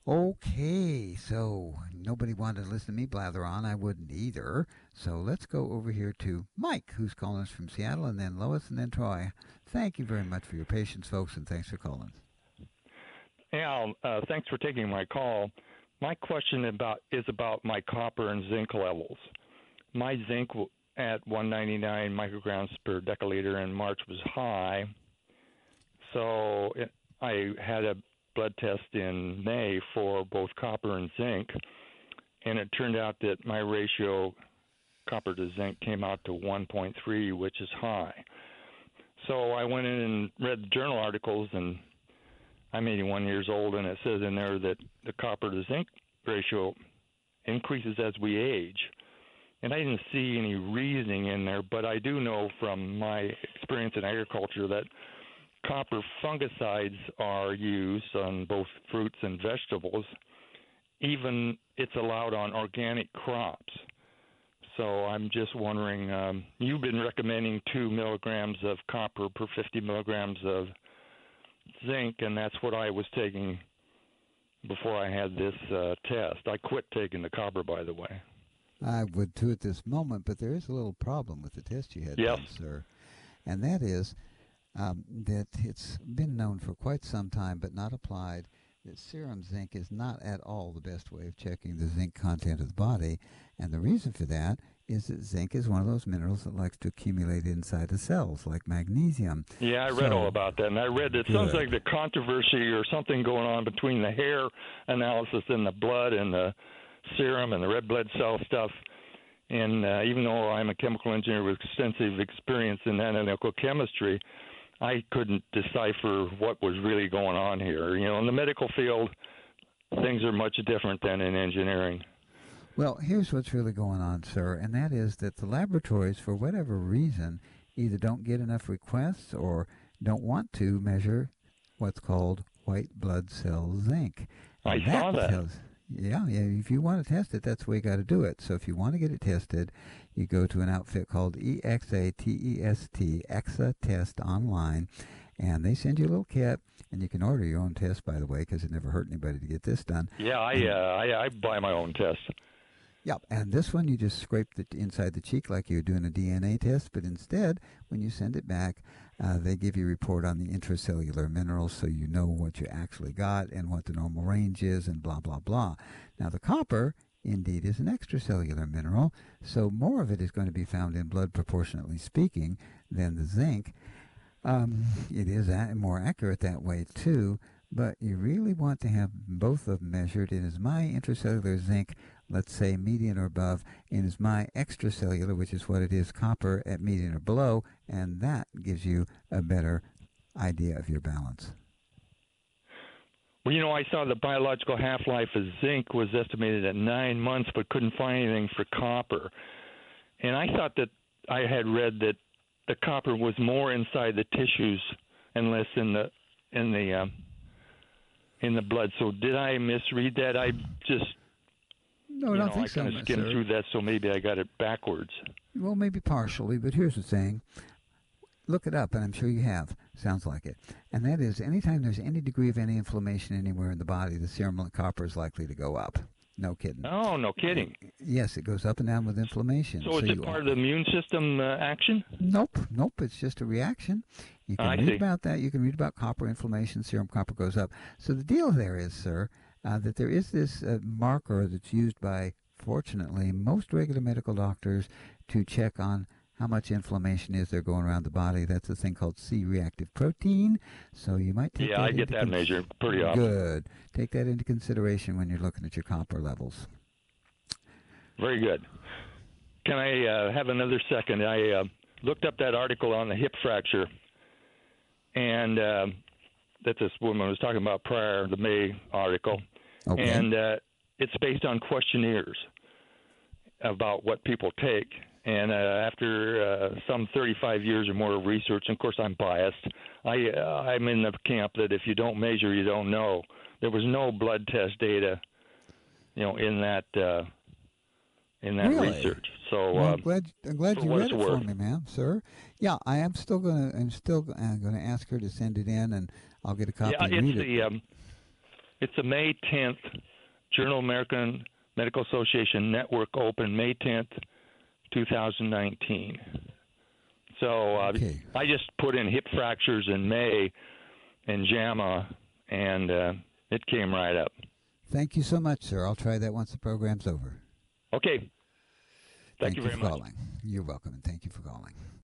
Okay, so nobody wanted to listen to me blather on. I wouldn't either. So let's go over here to Mike, who's calling us from Seattle, and then Lois, and then Troy. Thank you very much for your patience, folks, and thanks for calling. Al, thanks for taking my call. My question is about my copper and zinc levels. My zinc at 199 micrograms per deciliter in March was high, so I had a blood test in May for both copper and zinc, and it turned out that my ratio copper to zinc came out to 1.3, which is high. So I went in and read the journal articles, and I'm 81 years old, and it says in there that the copper to zinc ratio increases as we age. And I didn't see any reasoning in there, but I do know from my experience in agriculture that copper fungicides are used on both fruits and vegetables. Even it's allowed on organic crops. So I'm just wondering, you've been recommending 2 milligrams of copper per 50 milligrams of zinc, and that's what I was taking before I had this test. I quit taking the copper, by the way. I would too at this moment, but there is a little problem with the test you had done, sir. And that is that it's been known for quite some time, but not applied, that serum zinc is not at all the best way of checking the zinc content of the body. And the reason for that is that zinc is one of those minerals that likes to accumulate inside the cells, like magnesium. Yeah, I read all about that, and I read that it sounds like the controversy or something going on between the hair analysis and the blood and the serum and the red blood cell stuff. And even though I'm a chemical engineer with extensive experience in analytical chemistry, I couldn't decipher what was really going on here. You know, in the medical field, things are much different than in engineering. Well, here's what's really going on, sir, and that is that the laboratories, for whatever reason, either don't get enough requests or don't want to measure what's called white blood cell zinc. I saw that. Yeah, if you want to test it, that's the way you got to do it. So if you want to get it tested, you go to an outfit called EXATEST, EXA Test Online, and they send you a little kit, and you can order your own test, by the way, because it never hurt anybody to get this done. Yeah, I buy my own test. Yep, and this one you just scrape the inside the cheek like you're doing a DNA test, but instead, when you send it back, they give you a report on the intracellular minerals so you know what you actually got and what the normal range is and blah, blah, blah. Now, the copper, indeed, is an extracellular mineral, so more of it is going to be found in blood, proportionately speaking, than the zinc. It is more accurate that way, too, but you really want to have both of them measured. It is my intracellular zinc, let's say median or above, and is my extracellular, which is what it is, copper at median or below, and that gives you a better idea of your balance. Well, you know, I saw the biological half-life of zinc was estimated at 9 months, but couldn't find anything for copper. And I thought that I had read that the copper was more inside the tissues and less in the blood. So did I misread that? I just No, I don't think so, I kind of skimmed through that, so maybe I got it backwards. Well, maybe partially, but here's the thing. Look it up, and I'm sure you have. Sounds like it. And that is, anytime there's any degree of any inflammation anywhere in the body, the serum copper is likely to go up. No kidding. Oh, no kidding. Yes, it goes up and down with inflammation. So is it part of the immune system action? Nope. It's just a reaction. You can read about that. You can read about copper inflammation. Serum copper goes up. So the deal there is, sir, that there is this marker that's used by, fortunately, most regular medical doctors to check on how much inflammation is there going around the body. That's a thing called C-reactive protein. So you might take that I get that measured pretty often. Good. Take that into consideration when you're looking at your copper levels. Very good. Can I have another second? I looked up that article on the hip fracture, and that this woman was talking about prior, the May article. Okay. And it's based on questionnaires about what people take. And after some 35 years or more of research, and of course I'm biased, I'm in the camp that if you don't measure, you don't know. There was no blood test data, in that really? research. So well, I'm glad you read it for me, ma'am, sir. Yeah, I'm still gonna ask her to send it in, and I'll get a copy and read it. It's a May 10th Journal American Medical Association Network Open, May 10th, 2019. So Okay. I just put in hip fractures in May and JAMA, and it came right up. Thank you so much, sir. I'll try that once the program's over. Okay. Thank you for very much. calling. You're welcome, and thank you for calling.